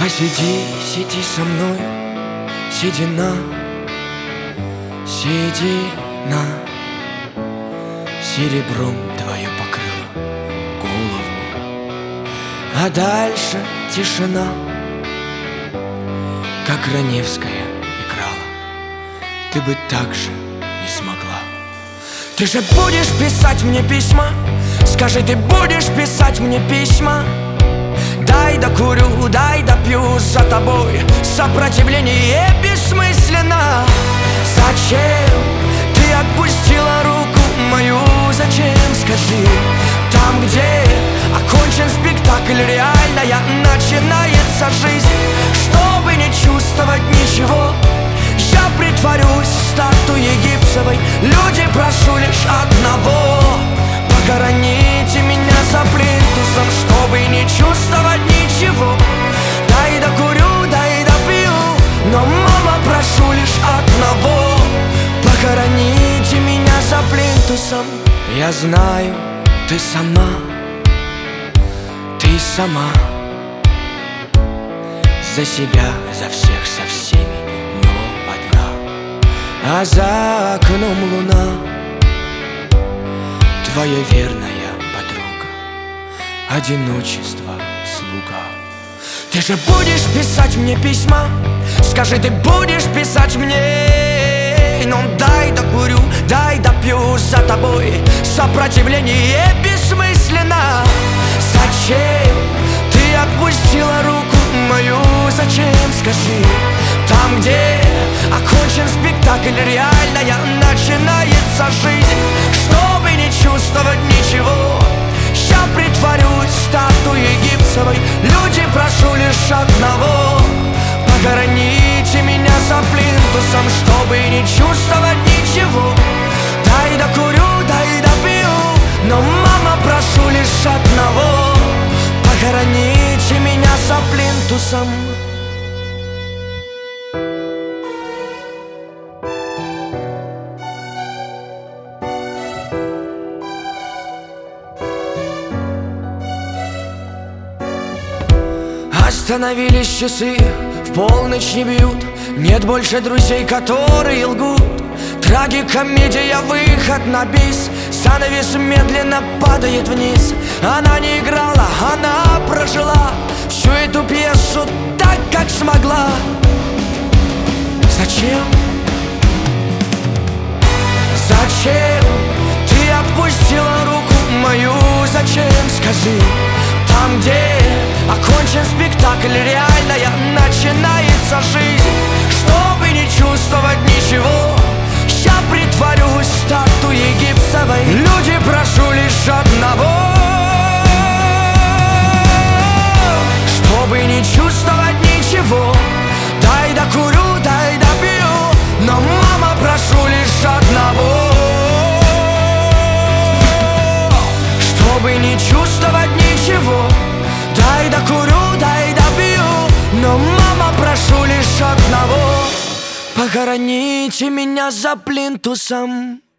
Посиди, сиди со мной, седина, седина, серебром твое покрыло голову, а дальше тишина, как Раневская играла. Ты бы так же не смогла. Ты же будешь писать мне письма? Скажи, ты будешь писать мне письма? Дай докурю, дай допью за тобой. Сопротивление бессмысленно. Зачем ты отпустила руку мою? Зачем, скажи? Там, где окончен спектакль, реальная начинается жизнь. Чтобы не чувствовать ничего, я притворюсь статуей гипсовой. Люди, прошу лишь одного: похороните меня за плинтусом, чтобы не чувствовать ничего. Дай докурю, дай допью, но, мама, прошу лишь одного: похороните меня за плинтусом. Я знаю, ты сама за себя, за всех, со всеми, но одна. А за окном луна, твоя верная подруга, одиночество слуга. Ты же будешь писать мне письма? Скажи, ты будешь писать мне? Ну дай докурю, дай допью за тобой. Сопротивление бессмысленно. Зачем ты отпустила руку мою? Зачем, скажи? Там, где окончен спектакль, реальная начинается жизнь. Чтобы не чувствовать ничего, я притворюсь статуей гипсовой. Люди, прошу лишь одного: похороните меня за плинтусом, чтобы не чувствовать ничего. Дай докурю, дай допью, но, мама, прошу лишь одного: похороните меня за плинтусом. Остановились часы, в полночь не бьют. Нет больше друзей, которые лгут. Трагикомедия, выход на бис. Занавес медленно падает вниз. Она не играла, она прожила всю эту пьесу так, как смогла. Зачем? Зачем ты отпустила руку мою? Зачем, скажи? Там, где окончен спектакль, реальная начинается жизнь. Чтобы не чувствовать ничего, я притворюсь статуей гипсовой. Люди, прошу лишь одного: чтобы не чувствовать ничего. Дай докурю, дай допью, но, мама, прошу лишь одного: чтобы не чувствовать ничего. Дай докурю, дай допью, но, мама, прошу лишь одного: похороните меня за плинтусом.